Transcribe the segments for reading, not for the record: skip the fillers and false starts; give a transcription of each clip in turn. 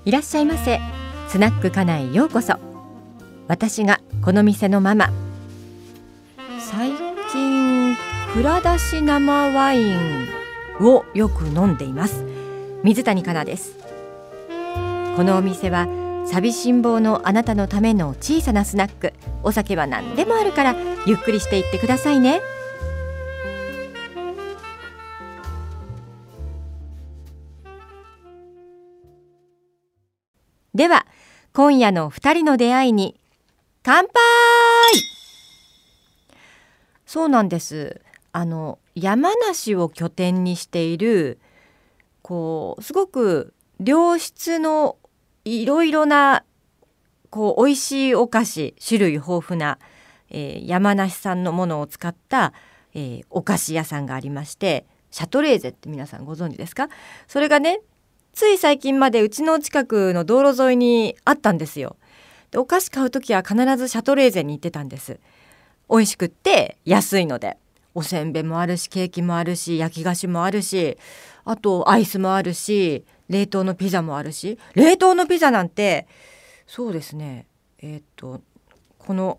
いらっしゃいませ。スナックカナへようこそ。私がこの店のママ。最近蔵出し生ワインをよく飲んでいます。水谷香奈です。このお店は寂しん坊のあなたのための小さなスナック。お酒は何でもあるからゆっくりしていってくださいね。では今夜の2人の出会いに乾杯。そうなんです。山梨を拠点にしているすごく良質のいろいろな美味しいお菓子、種類豊富な、山梨産のものを使った、お菓子屋さんがありまして、シャトレーゼって皆さんご存知ですか？それがね、つい最近までうちの近くの道路沿いにあったんですよ。で、お菓子買うときは必ずシャトレーゼに行ってたんです。美味しくって安いので、おせんべいもあるし、ケーキもあるし、焼き菓子もあるし、あとアイスもあるし、冷凍のピザもあるし、冷凍のピザなんてそうですね、この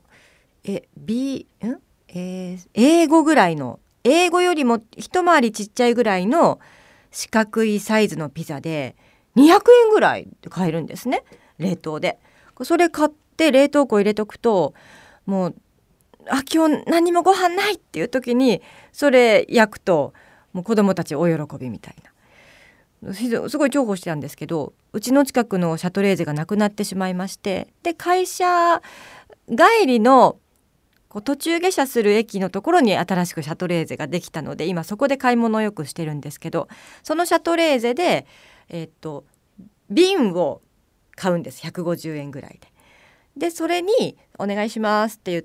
英語ぐらいの、英語よりも一回りちっちゃいぐらいの四角いサイズのピザで200円ぐらいで買えるんですね、冷凍で。それ買って冷凍庫入れとくと、もう今日何もご飯ないっていう時にそれ焼くと、もう子供たち大喜びみたいな、すごい重宝してたんですけど、うちの近くのシャトレーゼがなくなってしまいまして、で会社帰りの途中下車する駅のところに新しくシャトレーゼができたので、今そこで買い物をよくしてるんですけど、そのシャトレーゼで、瓶を買うんです。150円ぐらいで。でそれにお願いしますって言って、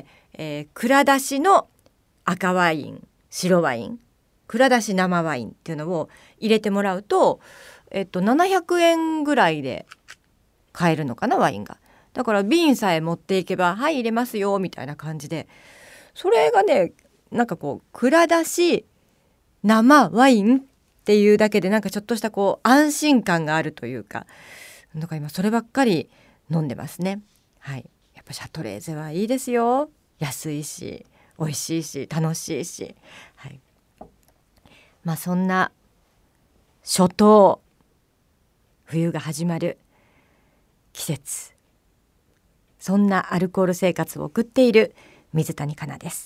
蔵出しの赤ワイン、白ワイン、蔵出し生ワインっていうのを入れてもらうと、700円ぐらいで買えるのかな、ワインが。だから瓶さえ持っていけば、はい入れますよみたいな感じで、それがね、なんか蔵出し生ワインっていうだけで、なんかちょっとした安心感があるというか、なんか今そればっかり飲んでますね。はい、やっぱシャトレーゼはいいですよ。安いし美味しいし楽しいし、はい、そんな初冬、冬が始まる季節、そんなアルコール生活を送っている水谷香奈です。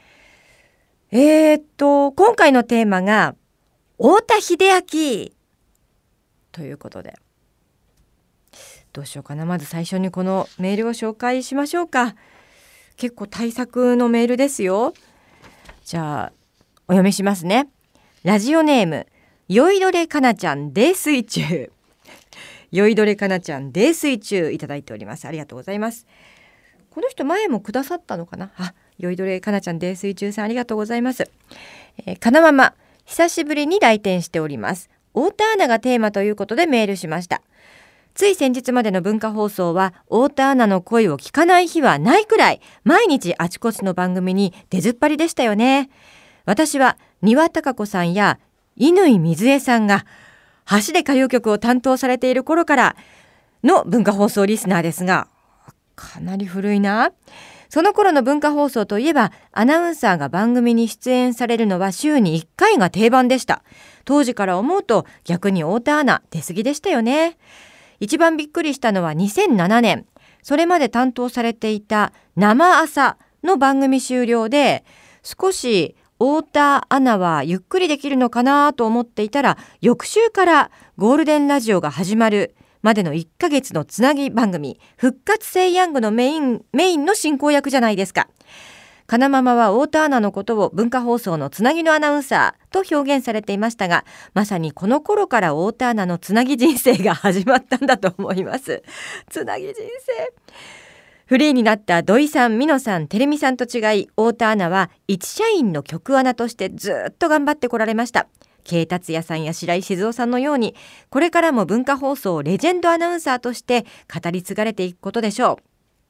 今回のテーマが太田秀明ということで、どうしようかな。まず最初にこのメールを紹介しましょうか。結構大作のメールですよ。じゃあお読みしますね。ラジオネーム酔いどれかなちゃん泥酔中酔いどれかなちゃん泥酔中いただいております。ありがとうございます。この人前もくださったのかな。酔いどれかなちゃん泥酔中さん、ありがとうございます。かなママ、久しぶりに来店しております。太田アナがテーマということでメールしました。つい先日までの文化放送は太田アナの声を聞かない日はないくらい、毎日あちこちの番組に出ずっぱりでしたよね。私は丹羽貴子さんや乾水江さんが橋で歌謡曲を担当されている頃からの文化放送リスナーですが、かなり古いな。その頃の文化放送といえば、アナウンサーが番組に出演されるのは週に1回が定番でした。当時から思うと逆に太田アナ出過ぎでしたよね。一番びっくりしたのは2007年、それまで担当されていた生朝の番組終了で、少し太田アナはゆっくりできるのかなと思っていたら、翌週からゴールデンラジオが始まるまでの1ヶ月のつなぎ番組、復活セイヤングのメインの進行役じゃないですか。かなママは太田アナのことを文化放送のつなぎのアナウンサーと表現されていましたが、まさにこの頃から太田アナのつなぎ人生が始まったんだと思います。つなぎ人生。フリーになった土井さん、美濃さん、てるみさんと違い、太田アナは一社員の局アナとしてずっと頑張ってこられました。慶達也さんや白井静雄さんのように、これからも文化放送レジェンドアナウンサーとして語り継がれていくことでしょう。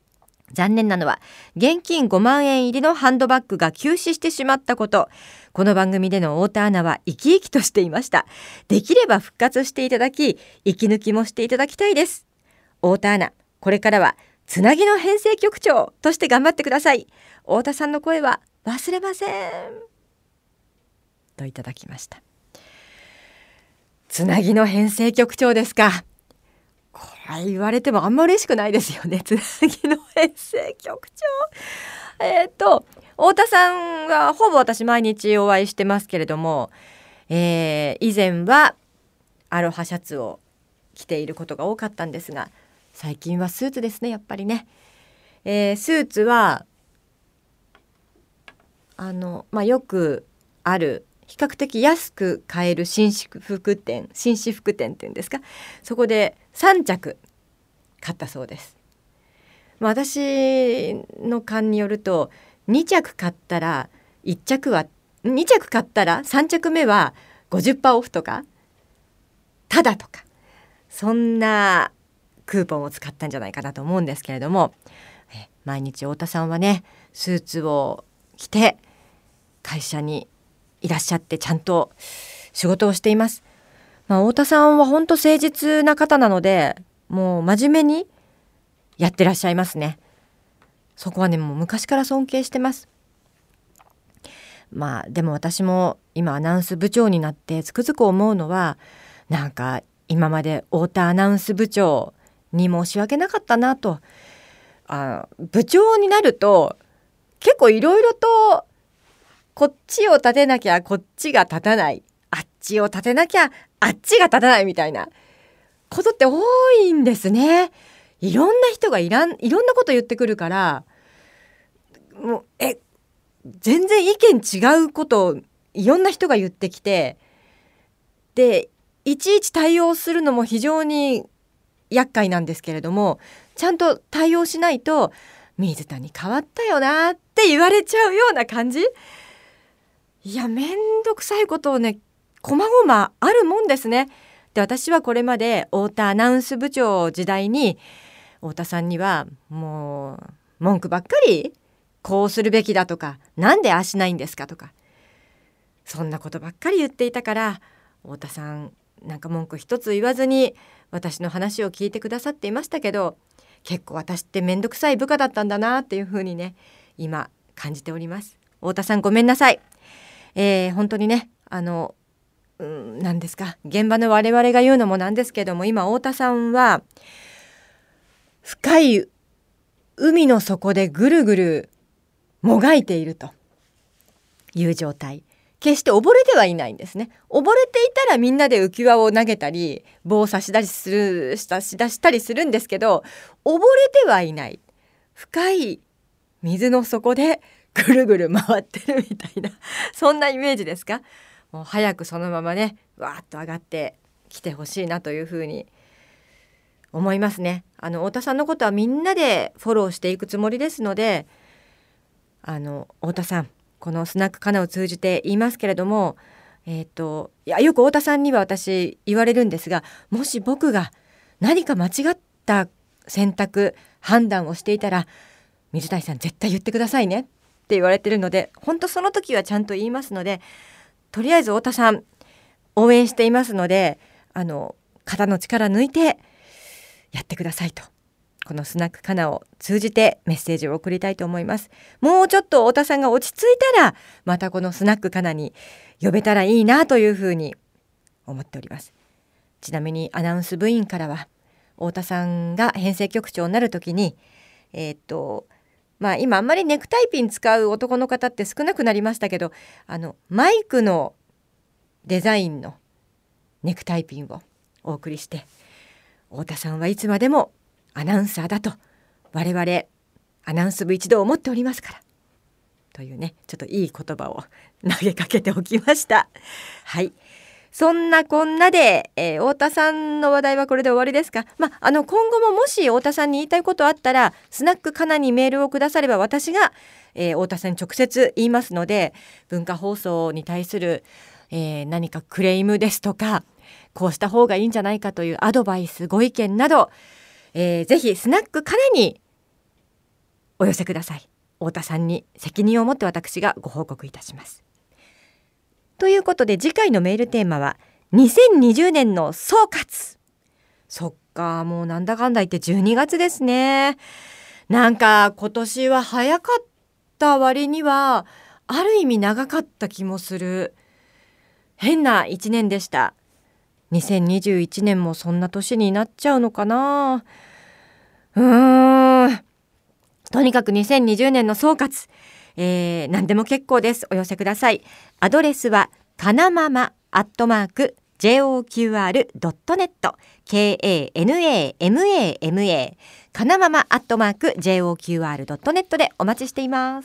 残念なのは現金5万円入りのハンドバッグが休止してしまったこと。この番組での太田アナは生き生きとしていました。できれば復活していただき、息抜きもしていただきたいです。太田アナ、これからはつなぎの編成局長として頑張ってください。太田さんの声は忘れません、といただきました。つなぎの編成局長ですか。これ言われてもあんま嬉しくないですよね。つなぎの編成局長。太田さんはほぼ私毎日お会いしてますけれども、以前はアロハシャツを着ていることが多かったんですが、最近はスーツですね、やっぱりね。スーツはよくある比較的安く買える紳士服店っていうんですか、そこで3着買ったそうです。私の勘によると2着買ったら3着目は 50% オフとかただとか、そんなクーポンを使ったんじゃないかなと思うんですけれども、毎日太田さんはねスーツを着て会社にいらっしゃって、ちゃんと仕事をしています。太田さんは本当誠実な方なので、もう真面目にやってらっしゃいますね。そこはねもう昔から尊敬してます。でも私も今アナウンス部長になってつくづく思うのは、なんか今まで太田アナウンス部長に申し訳なかったなと。部長になると結構いろいろとこっちを立てなきゃこっちが立たない、あっちを立てなきゃあっちが立たないみたいなことって多いんですね。いろんな人がいろんなこと言ってくるから、もう全然意見違うことをいろんな人が言ってきて、でいちいち対応するのも非常に厄介なんですけれども、ちゃんと対応しないと水谷変わったよなって言われちゃうような感じ。いや、めんどくさいことをねこまごまあるもんですね。で、私はこれまで太田アナウンス部長時代に太田さんにはもう文句ばっかり、こうするべきだとか、なんでああしないんですかとか、そんなことばっかり言っていたから、太田さんなんか文句一つ言わずに私の話を聞いてくださっていましたけど、結構私ってめんどくさい部下だったんだなっていうふうにね今感じております。太田さんごめんなさい。本当にね何ですか、現場の我々が言うのもなんですけども、今太田さんは深い海の底でぐるぐるもがいているという状態。決して溺れてはいないんですね。溺れていたらみんなで浮き輪を投げたり棒を差し出したりするんですけど、溺れてはいない、深い水の底でぐるぐる回ってるみたいなそんなイメージですか。もう早くそのままねわーっと上がってきてほしいなというふうに思いますね。太田さんのことはみんなでフォローしていくつもりですので、太田さん、このスナックかなを通じて言いますけれども、よく太田さんには私言われるんですが、もし僕が何か間違った選択判断をしていたら水谷さん絶対言ってくださいねって言われてるので、本当その時はちゃんと言いますので、とりあえず太田さん応援していますので、肩の力抜いてやってくださいと、このスナックかなを通じてメッセージを送りたいと思います。もうちょっと太田さんが落ち着いたらまたこのスナックかなに呼べたらいいなというふうに思っております。ちなみにアナウンス部員からは太田さんが編成局長になるときに今あんまりネクタイピン使う男の方って少なくなりましたけど、マイクのデザインのネクタイピンをお送りして、太田さんはいつまでもアナウンサーだと我々アナウンス部一同思っておりますからというね、ちょっといい言葉を投げかけておきました。はい、そんなこんなで、太田さんの話題はこれで終わりですか。今後ももし太田さんに言いたいことあったらスナックかなにメールをくだされば私が、太田さんに直接言いますので、文化放送に対する、何かクレームですとか、こうした方がいいんじゃないかというアドバイスご意見など、ぜひスナックかなにお寄せください。太田さんに責任を持って私がご報告いたします。ということで次回のメールテーマは2020年の総括。そっか、もうなんだかんだ言って12月ですね。なんか今年は早かった割にはある意味長かった気もする。変な1年でした。2021年もそんな年になっちゃうのかな。とにかく2020年の総括、何でも結構です。お寄せください。アドレスはかなまま@joqr.net KANAMAMA かなまま@joqr.net でお待ちしています。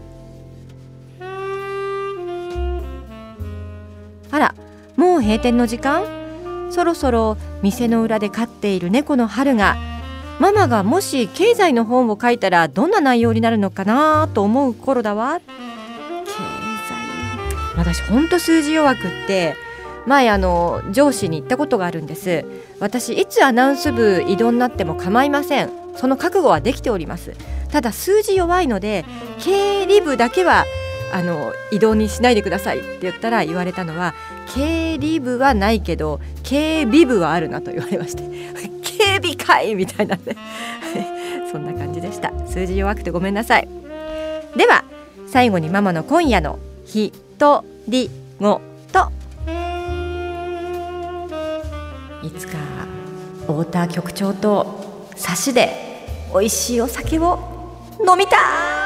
あら、もう閉店の時間？そろそろ店の裏で飼っている猫の春が、ママがもし経済の本を書いたらどんな内容になるのかなと思う頃だわ。経済、私ほんと数字弱くって、前上司に言ったことがあるんです。私いつアナウンス部異動になっても構いません。その覚悟はできております。ただ数字弱いので経理部だけは異動にしないでくださいって言ったら、言われたのは経理部はないけど経備部はあるなと言われまして警備会みたいなねそんな感じでした。数字弱くてごめんなさい。では最後にママの今夜のひとりごと。いつか太田局長とサシで美味しいお酒を飲みたい。